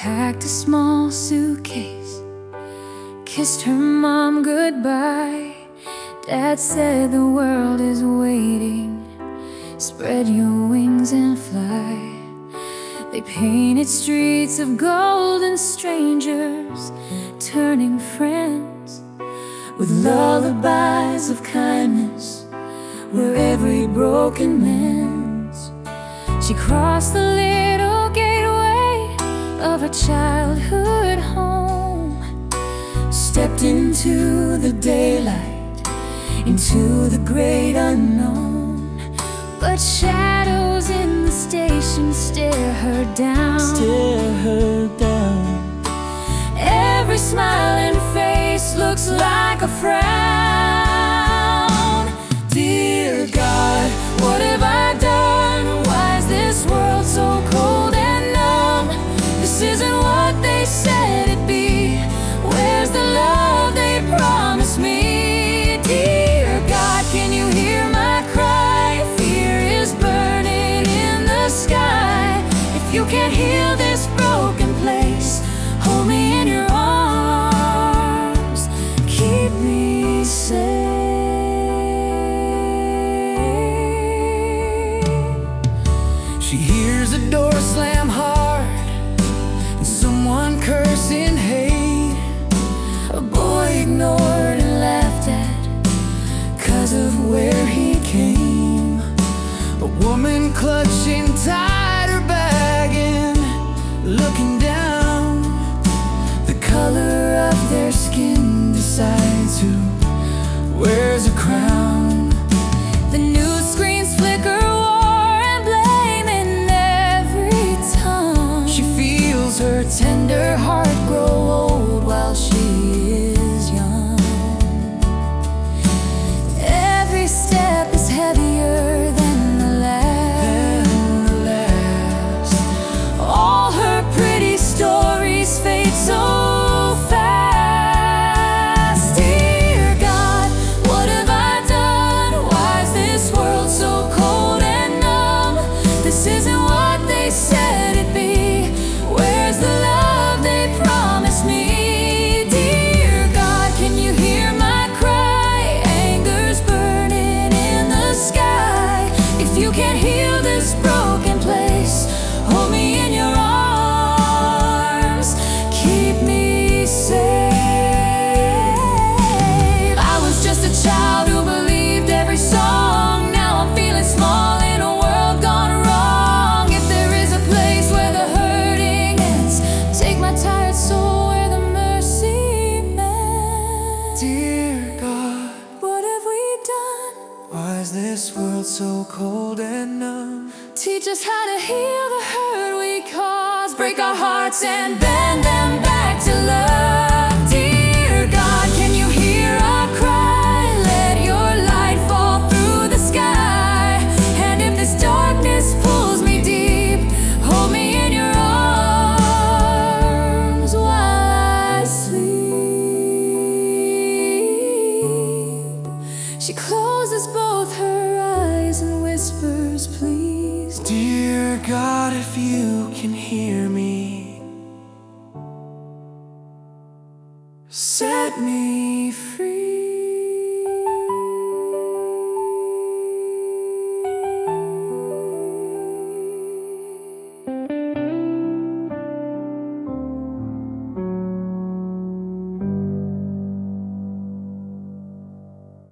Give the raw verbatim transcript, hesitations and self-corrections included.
packed a small suitcase, kissed her mom goodbye. Dad said the world is waiting, spread your wings and fly. They painted streets of gold and strangers turning friends, with lullabies of kindness where every broken mends. She crossed the little gateway of her childhood home, stepped into the daylight, into the great unknown. But shadows in the station stare her down, stare her down. Every smiling face looks like a frown. Dear God, what have I done? Why is this world so cold and numb? This isn't what they said it'd be. Where's the love they promised me? Dear God, can you hear my cry? Fear is burning in the sky. If you can't heal this broken place, hold me in your arms, keep me safe. She hears a door slam hard and someone cursing hate. A boy ignored and laughed at 'cause of where he came. A woman clutching tight her bag and looking down. The color of their skin decides who wears a crown. The news screens flicker war and blame in every tongue. She feels her Tender heart grow old while she is young. Every step is heavier than the last, than the last. All her pretty stories fade so fast. Dear God, what have I done? Why is this world so cold and numb? This isn't what they said it'd be. Where's the love they promised me? Dear God, can you hear my cry? Anger's burning in the sky. If you can't heal this broken place, hold me in your arms, keep me safe. I was just a child who believed every song. Now I'm feeling small in a world gone wrong. If there is a place where the hurting ends, take my tired soul where the mercy mends. Dear God, What have we done? why is this world so cold and numb? Teach us how to heal the hurt we cause, break our hearts and bend them back to love. Dear God, can you hear our cry? Let your light fall through the sky. And if this darkness pulls me deep, hold me in your arms while I sleep. She closes both her eyes and whispers, please. Dear God, if you can hear me, Set me free.